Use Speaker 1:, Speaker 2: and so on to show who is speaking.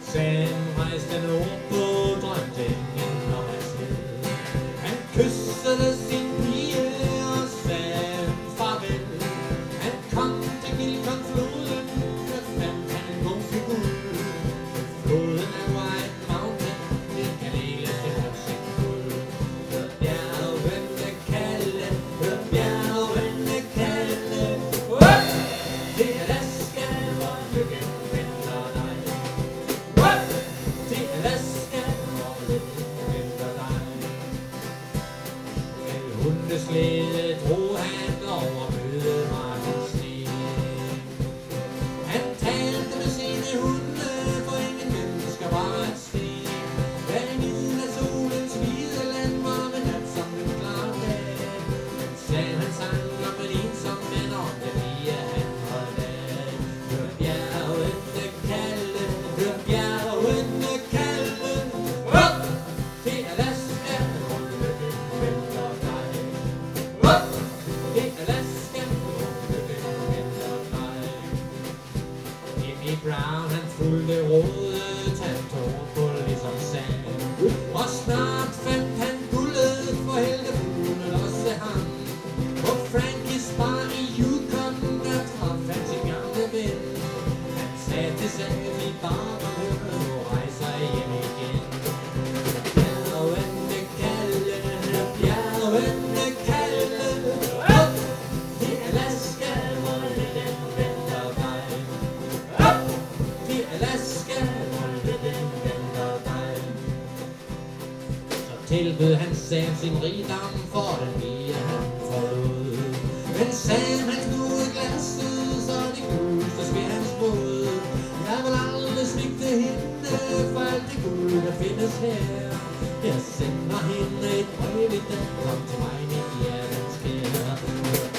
Speaker 1: Sam rejste nordpå, drømte ingen om at sted. Han kyssede sin pige og sagde farvel. Han kom til Gilcon-floden, der fandt han en god figur. Floden er White Mountain, det kanele til højsigt guld. Hør bjergene kalde, hør bjergene kalde. Til Alaska, hvor lykken venter dig. Til Alaska, hvor lykken venter dig. Med hundeslæde drog han over mødemarkens sti. Han talte med sine hunde, for ingen mennesker var at se. Hver i midnatssolens hvide land var med nat som en klar dag. Men sang han sang om en ensom mand, om den lige han holdt af. Hør bjergene kalde, hør bjergene kalde. Op til Alaska, hvor lykken venter dig. Op til Alaska, hvor lykken venter dig. Jimmy Brown han fulgte rådet, han tog på ligesom sand. Og snart fandt han guldet, for heltefugle også ham. På Frankies bar i Yukon, der traf han sin gamle ven. Han sagde til Sammy bare hør, nu rejser jeg hjem igen. Bjergene kalde, bjergene kalde. Op til Alaska, hvor lykken venter dig. Op til Alaska, hvor lykken venter dig. Så tilbød han Sam sin rigdom for den lige han forlod. Men Sam han knugede glasset, så det knuste spil hans båd. Jeg vil aldrig svigte hende, for alt det guld der findes her. Jeg sender hende et brev i dag, kom til mig, mit hjertens kære.